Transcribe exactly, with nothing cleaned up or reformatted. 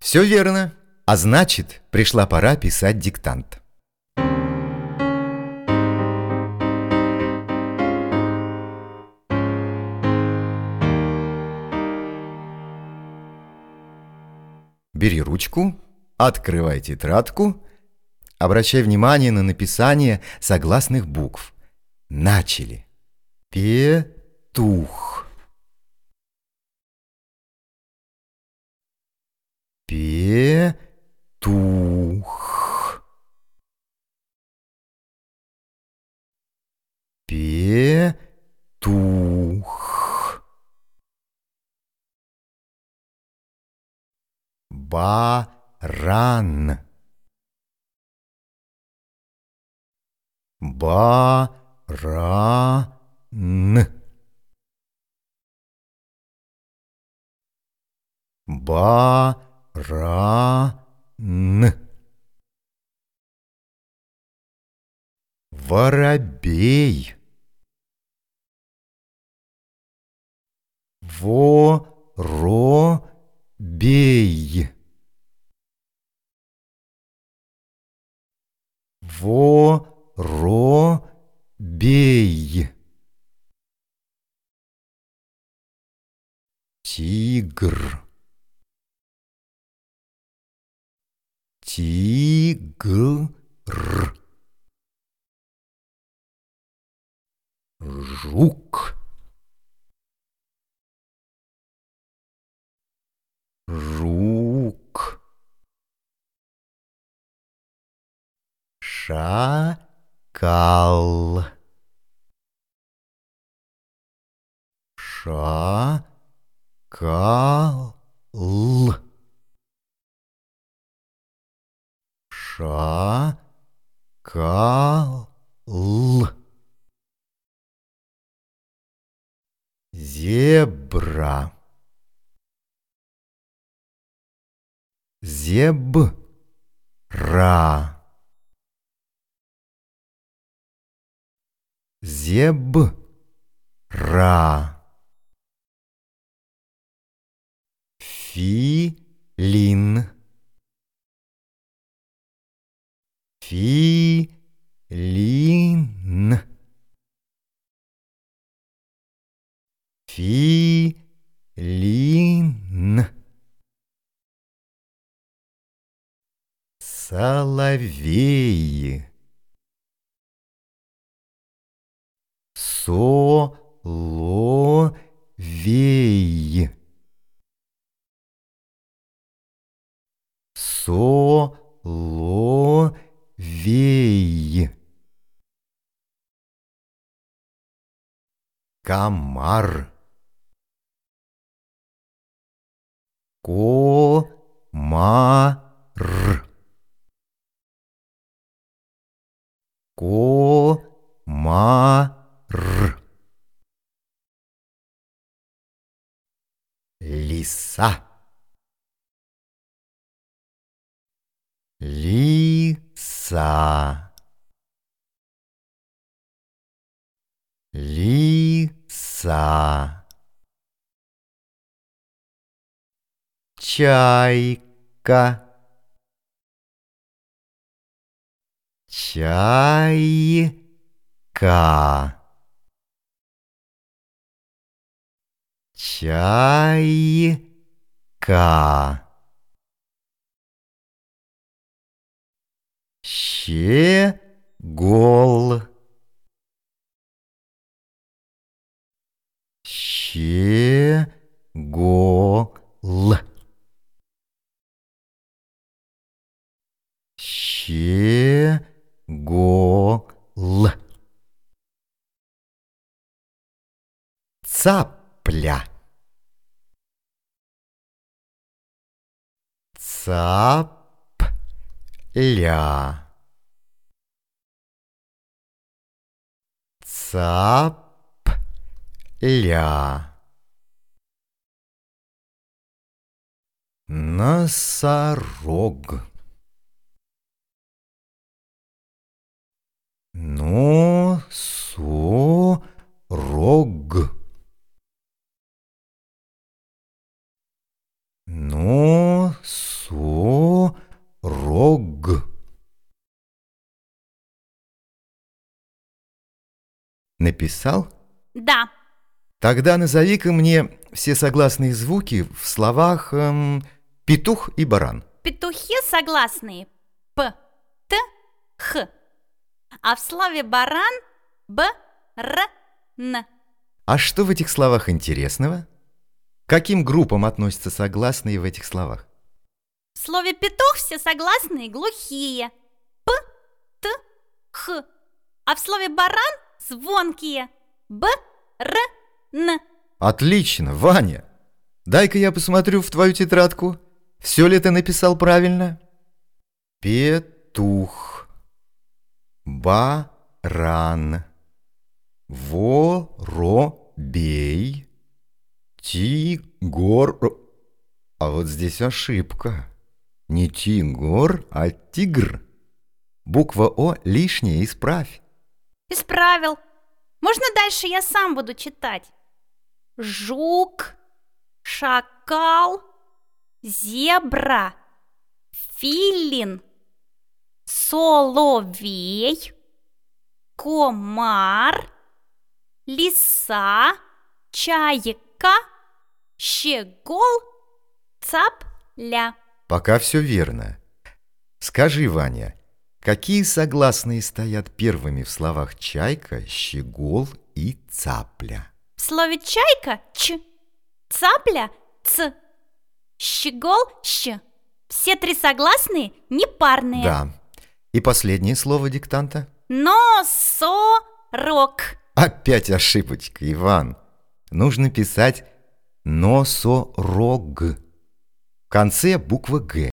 Все верно. А значит, пришла пора писать диктант. Бери ручку, открывай тетрадку, обращай внимание на написание согласных букв. Начали. Петух. Петух. Петух. Баран. Баран. Баран. Воробей. Воробей. Воробей. Тигр. Тигр. Жук. Жук. Шакал. Шакал. Шакал. Зебра. Зебра. Зебра. Филин. Филин. Филин. Соловей. Соловей. Соловей. Комар. Комар. Комар. Лиса. Лиса. Лиса. Чайка. Чайка. Чайка. Щегол. Щегол. Щегол. Цапля. Цапля. Цапля. Носорог. Носорог. Носорог. Написал? Да. Тогда назови-ка мне все согласные звуки в словах эм, «петух» и «баран». Петухи согласные П, Т, Х. А в слове баран Б, Р, Н. А что в этих словах интересного? К каким группам относятся согласные в этих словах? В слове петух все согласные глухие П, Т, Х. А в слове баран звонкие Б, Р, Н. Отлично, Ваня! Дай-ка я посмотрю в твою тетрадку. Все ли ты написал правильно? Петух, баран, воробей, тигр. А вот здесь ошибка. Не тигр, а тигр. Буква О лишняя, исправь. Исправил. Можно дальше я сам буду читать? Жук, шакал, зебра, филин, соловей, комар, лиса, чайка, щегол, цапля. Пока все верно. Скажи, Ваня, какие согласные стоят первыми в словах чайка, щегол и цапля? В слове чайка Ч, цапля Ц, щегол Щ. Все три согласные непарные. Да. И последнее слово диктанта? Носорог. Опять ошибочка, Иван. Нужно писать носорог. В конце буква Г.